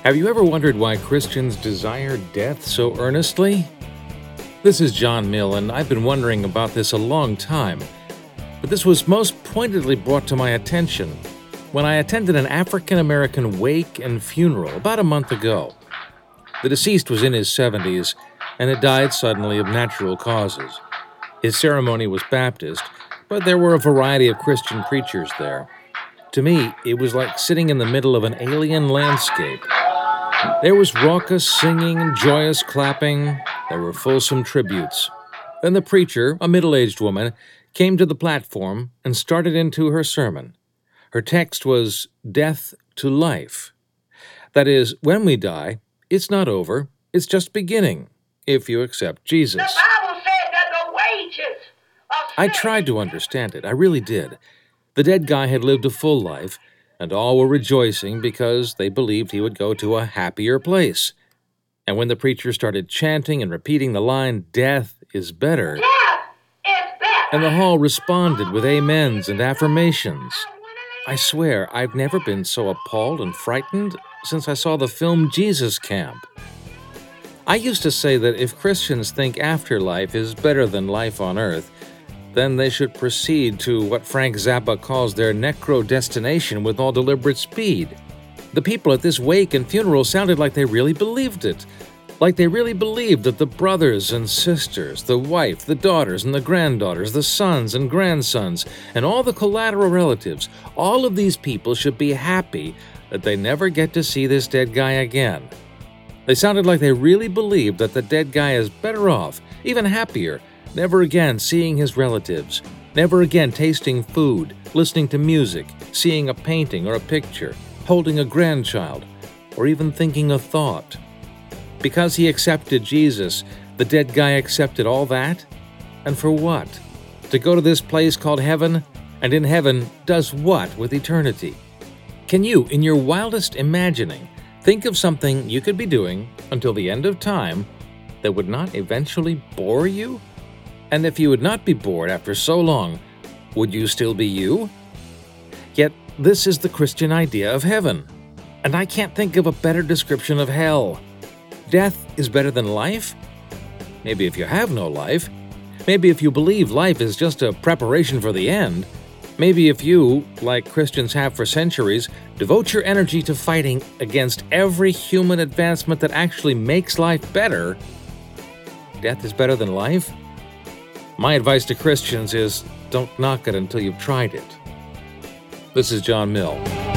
Have you ever wondered why Christians desire death so earnestly? This is John Mill, and I've been wondering about this a long time. But this was most pointedly brought to my attention when I attended an African American wake and funeral about a month ago. The deceased was in his 70s and had died suddenly of natural causes. His ceremony was Baptist, but there were a variety of Christian preachers there. To me, it was like sitting in the middle of an alien landscape. There was raucous singing and joyous clapping. There were fulsome tributes. Then the preacher, a middle-aged woman, came to the platform and started into her sermon. Her text was death to life. That is, when we die, it's not over, it's just beginning, if you accept Jesus. The Bible said that the wages of sin... I tried to understand it, I really did. The dead guy had lived a full life, and all were rejoicing because they believed he would go to a happier place. And when the preacher started chanting and repeating the line, "Death is better," Death is better. and the hall responded with amens and affirmations, I swear I've never been so appalled and frightened since I saw the film Jesus Camp. I used to say that if Christians think afterlife is better than life on earth, then they should proceed to what Frank Zappa calls their necro-destination with all deliberate speed. The people at this wake and funeral sounded like they really believed it. Like they really believed that the brothers and sisters, the wife, the daughters and the granddaughters, the sons and grandsons, and all the collateral relatives, all of these people should be happy that they never get to see this dead guy again. They sounded like they really believed that the dead guy is better off, even happier, never again seeing his relatives, never again tasting food, listening to music, seeing a painting or a picture, holding a grandchild, or even thinking a thought. Because he accepted Jesus, the dead guy accepted all that? And for what? To go to this place called heaven? And in heaven, does what with eternity? Can you, in your wildest imagining, think of something you could be doing until the end of time that would not eventually bore you? And if you would not be bored after so long, would you still be you? Yet, this is the Christian idea of heaven. And I can't think of a better description of hell. Death is better than life? Maybe if you have no life. Maybe if you believe life is just a preparation for the end. Maybe if you, like Christians have for centuries, devote your energy to fighting against every human advancement that actually makes life better. Death is better than life? My advice to Christians is, don't knock it until you've tried it. This is John Mill.